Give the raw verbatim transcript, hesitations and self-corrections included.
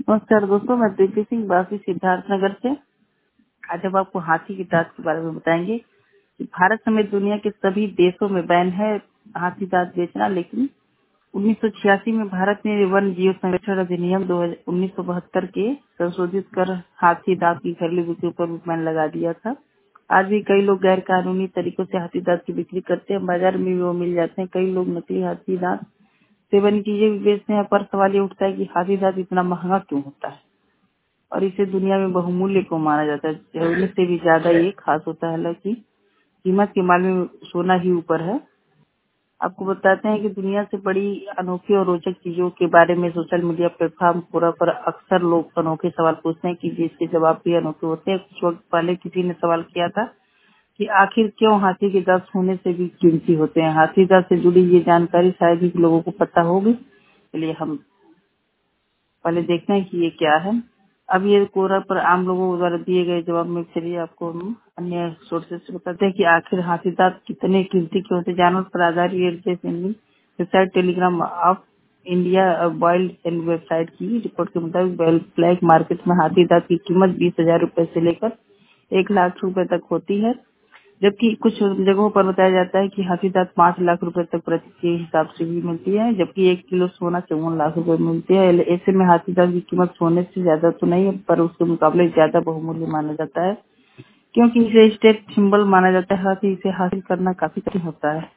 नमस्कार दोस्तों, मैं प्रीति सिंह बासी सिद्धार्थ नगर से। आज हम आपको हाथी के दांत के बारे में बताएंगे कि भारत समेत दुनिया के सभी देशों में बैन है हाथी दांत बेचना, लेकिन उन्नीस सौ छियासी में भारत ने वन जीव संरक्षण अधिनियम दो उन्नीस सौ बहत्तर के संशोधित कर हाथी दांत की घरेलू बिक्री पर बैन लगा दिया था। आज भी कई लोग गैर कानूनी तरीकों से हाथी दांत की बिक्री करते हैं, बाजार में भी वो मिल जाते हैं। कई लोग नकली हाथी दांत सेवन चीजें भी बेचते हैं, पर सवाल ये उठता है कि हाथी दांत इतना महंगा क्यों होता है और इसे दुनिया में बहुमूल्य क्यों माना जाता है। जरूरत से भी ज्यादा ये खास होता है, हालांकि कीमत के मामले में सोना ही ऊपर है। आपको बताते हैं कि दुनिया से बड़ी अनोखी और रोचक चीजों के बारे में सोशल मीडिया प्लेटफॉर्म पूरा पर अक्सर लोग अनोखे सवाल पूछते हैं कि जिसके जवाब भी अनोखे होते हैं। कुछ वक्त पहले किसी ने सवाल किया था कि आखिर क्यों हाथी के दांत सोने से भी कीमती होते हैं। हाथी दांत से जुड़ी ये जानकारी शायद ही लोगों को पता होगी, इसलिए हम पहले देखते हैं कि ये क्या है। अब ये कोरा पर आम लोगों द्वारा दिए गए जवाब में चलिए आपको हम अन्य सोर्सेज से बताते हैं कि आखिर हाथी दांत कितने कीमती क्यों होते हैं। जानवर पर आधारित research Indian website Telegram of India wild and website की रिपोर्ट के मुताबिक ब्लैक मार्केट में हाथी दांत की कीमत बीस हजार रूपए से लेकर एक लाख रुपए तक होती है, जबकि कुछ जगहों पर बताया जाता है कि हाथी दांत पाँच लाख रुपए तक प्रति के हिसाब से भी मिलती है, जबकि एक किलो सोना चौवन लाख रुपए में मिलती है। ऐसे में हाथी दांत की कीमत सोने से ज्यादा तो नहीं है, पर उसके मुकाबले ज्यादा बहुमूल्य माना जाता है, क्योंकि इसे स्टेट सिंबल माना जाता है। हाथी इसे हासिल करना काफी कठिन होता है।